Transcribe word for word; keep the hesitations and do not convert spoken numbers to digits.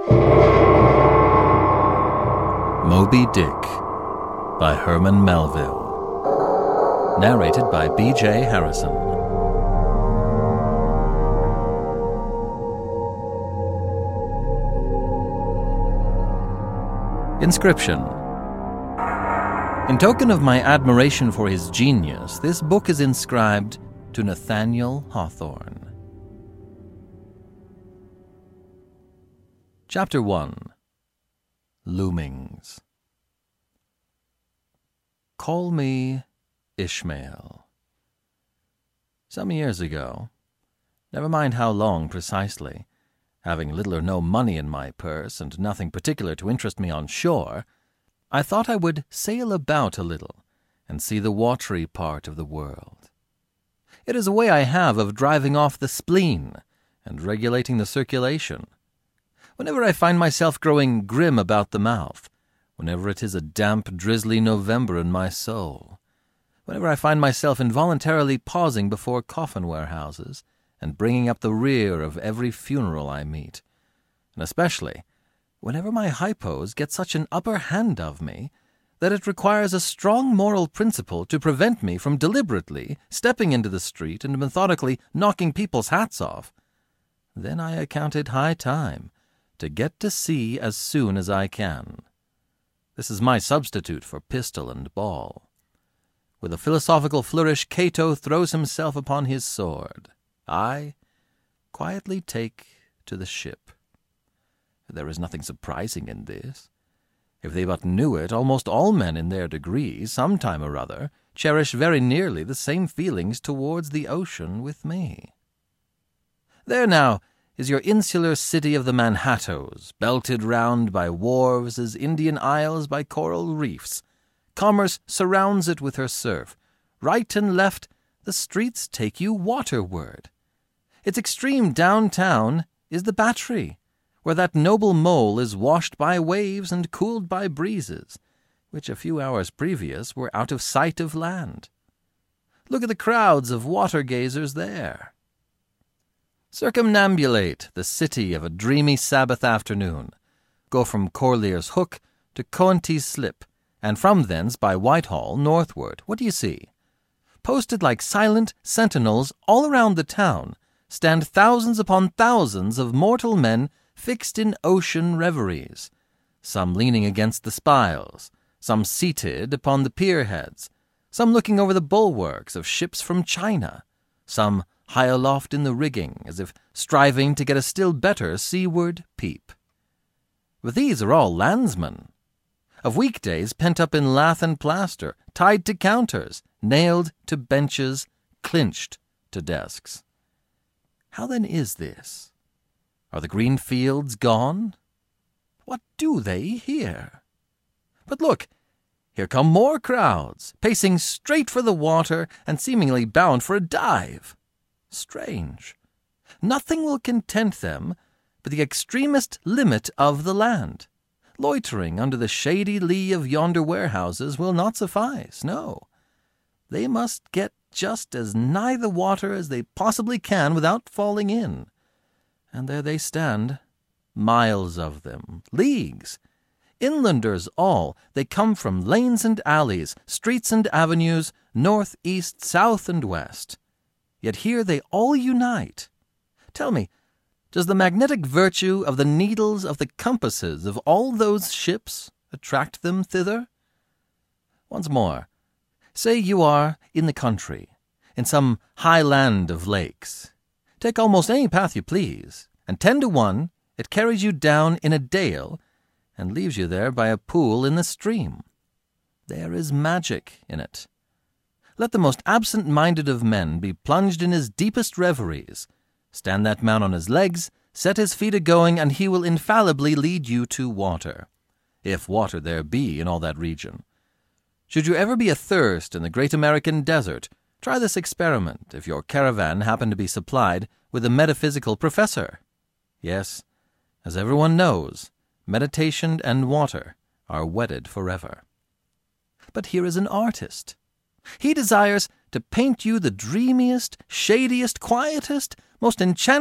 Moby Dick by Herman Melville. Narrated by B J Harrison. Inscription. In token of my admiration for his genius, this book is inscribed to Nathaniel Hawthorne. Chapter one. Loomings. Call me Ishmael. Some years ago, never mind how long precisely, having little or no money in my purse and nothing particular to interest me on shore, I thought I would sail about a little and see the watery part of the world. It is a way I have of driving off the spleen and regulating the circulation. Whenever I find myself growing grim about the mouth, whenever it is a damp, drizzly November in my soul, whenever I find myself involuntarily pausing before coffin warehouses and bringing up the rear of every funeral I meet, and especially whenever my hypos get such an upper hand of me that it requires a strong moral principle to prevent me from deliberately stepping into the street and methodically knocking people's hats off, then I account it high time to get to sea as soon as I can. This is my substitute for pistol and ball. With a philosophical flourish, Cato throws himself upon his sword. I quietly take to the ship. There is nothing surprising in this. If they but knew it, almost all men in their degree, some time or other, cherish very nearly the same feelings towards the ocean with me. There now is your insular city of the Manhattoes, belted round by wharves as Indian isles by coral reefs. Commerce surrounds it with her surf. Right and left, the streets take you waterward. Its extreme downtown is the Battery, where that noble mole is washed by waves and cooled by breezes, which a few hours previous were out of sight of land. Look at the crowds of water-gazers there. Circumambulate the city of a dreamy Sabbath afternoon. Go from Corlear's Hook to Coenties Slip, and from thence by Whitehall northward. What do you see? Posted like silent sentinels all around the town stand thousands upon thousands of mortal men fixed in ocean reveries, some leaning against the spiles, some seated upon the pierheads, some looking over the bulwarks of ships from China, some high aloft in the rigging, as if striving to get a still better seaward peep. But these are all landsmen, of weekdays pent up in lath and plaster, tied to counters, nailed to benches, clinched to desks. How then is this? Are the green fields gone? What do they here? But look, here come more crowds, pacing straight for the water and seemingly bound for a dive. Strange. Nothing will content them but the extremest limit of the land. Loitering under the shady lee of yonder warehouses will not suffice, no. They must get just as nigh the water as they possibly can without falling in. And there they stand, miles of them, leagues. Inlanders all, they come from lanes and alleys, streets and avenues, north, east, south, and west. Yet here they all unite. Tell me, does the magnetic virtue of the needles of the compasses of all those ships attract them thither? Once more, say you are in the country, in some high land of lakes. Take almost any path you please, and ten to one it carries you down in a dale and leaves you there by a pool in the stream. There is magic in it. Let the most absent-minded of men be plunged in his deepest reveries. Stand that man on his legs, set his feet a-going, and he will infallibly lead you to water, if water there be in all that region. Should you ever be athirst in the great American desert, try this experiment if your caravan happen to be supplied with a metaphysical professor. Yes, as everyone knows, meditation and water are wedded forever. But here is an artist. He desires to paint you the dreamiest, shadiest, quietest, most enchanting